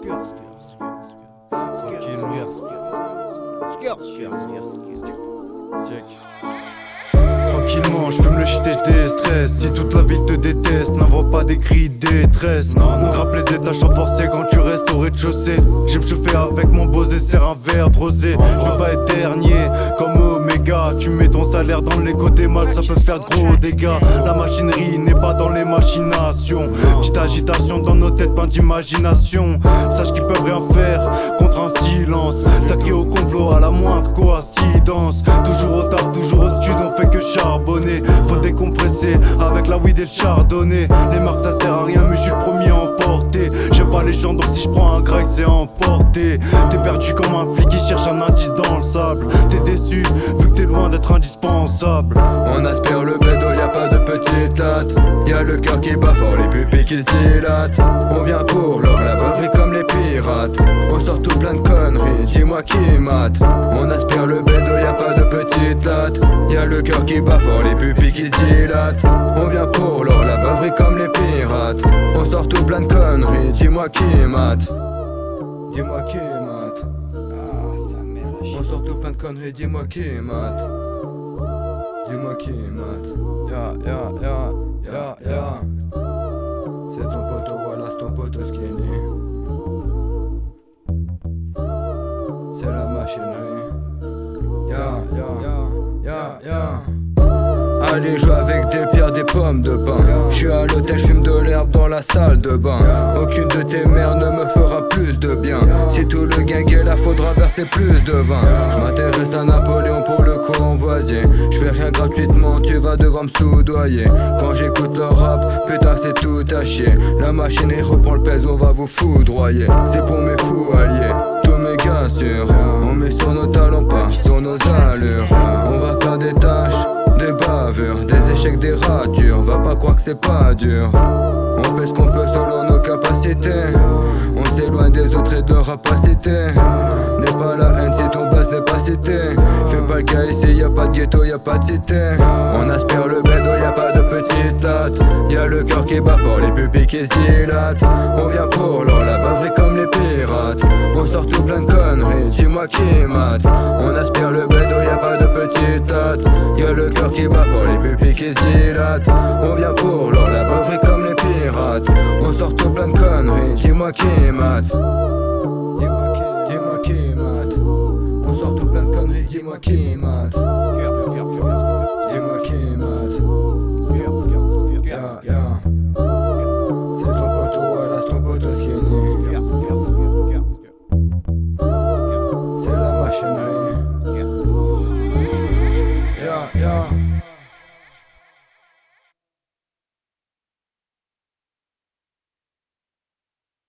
Tranquillement, je fume le shit et je déstresse. Si toute la ville te déteste, n'envoie pas des cris de détresse. On grappe les étages en forcé quand tu restes au rez-de-chaussée. J'aime chauffer avec mon Bose et serre un verre de rosé. Je veux pas être dernier comme Omega. Tu mets ton salaire dans les côtés mal, ça peut faire de gros dégâts. La machinerie n'est pas dans les machinations. Petite agitation dans nos têtes, pas d'imagination. Sache qu'ils peuvent rien faire contre un silence. Ça crie au complot à la moindre coïncidence. Toujours au taf, toujours au stud, on fait que charbonner. Faut décompresser avec la weed et le chardonnay. Les marques ça sert à rien mais je suis le premier à emporter. J'aime pas les gens donc si je prends un graille c'est emporté. T'es perdu comme un flic qui cherche un indice dans le sable. T'es déçu vu que t'es loin d'être indispensable. On aspire le bédo, y'a pas de petite latte. Y'a le cœur qui bat fort, les pupilles qui se dilatent. On vient pour l'or, la beuverie comme les pirates. On sort tout plein de conneries, dis-moi qui mate. On aspire le bédo, y'a pas de petite latte. Y'a le cœur qui bat fort, les pupilles qui se dilatent. On vient pour l'or, la beuverie comme les pirates. On sort tout plein de conneries, dis-moi qui mate. Dis-moi qui mate. On sort tout plein de conneries, dis-moi qui mate. Dis-moi qui mate. Ya. C'est ton poteau, voilà c'est ton poteau skinny. C'est la machinerie. Ya. Allez jouer avec des pierres, des pommes de pain. J'suis à l'hôtel, j'fume de l'herbe dans la salle de bain. Aucune de tes mères ne me fera plus de bien. Si tout le gang est là, faudra verser plus de vin. J'm'intéresse à Napoléon pour le convoisier. J'fais rien gratuitement, tu vas devoir me soudoyer. Quand j'écoute le rap, putain c'est tout à chier. La machinerie reprend le pèse, on va vous foudroyer. C'est pour mes fous alliés, tous mes gars sûrs. On met sur nos talents, pas sur nos allures. On va faire des tâches, des bavures, des échecs, des ratures. Va pas croire que c'est pas dur. On fait ce qu'on peut selon nos capacités. On s'éloigne des autres et de leur rapacité. N'est pas la haine si ton buzz n'est pas cité. Fais pas le cas ici, y'a pas de ghetto, y'a pas de cité. On aspire le bédo, y'a pas de petite latte. Y'a le cœur qui bat fort, les pupilles qui se dilatent. On vient pour l'or, la beuverie comme les pirates. On sort tout plein de conneries, dis-moi qui mate. On aspire le bédo, y'a pas de petite latte. Y'a le cœur qui bat fort, les pupilles qui se dilatent. On vient pour l'or, la beuverie comme les pirates. On sort tout plein de conneries, dis-moi qui mate. Dis-moi qui mate. On sort tout plein de conneries, dis-moi qui mate. Dis-moi qui mate. Ya. C'est ton poteau, voilà c'est ton poteau skinny. C'est la machinerie. Ya.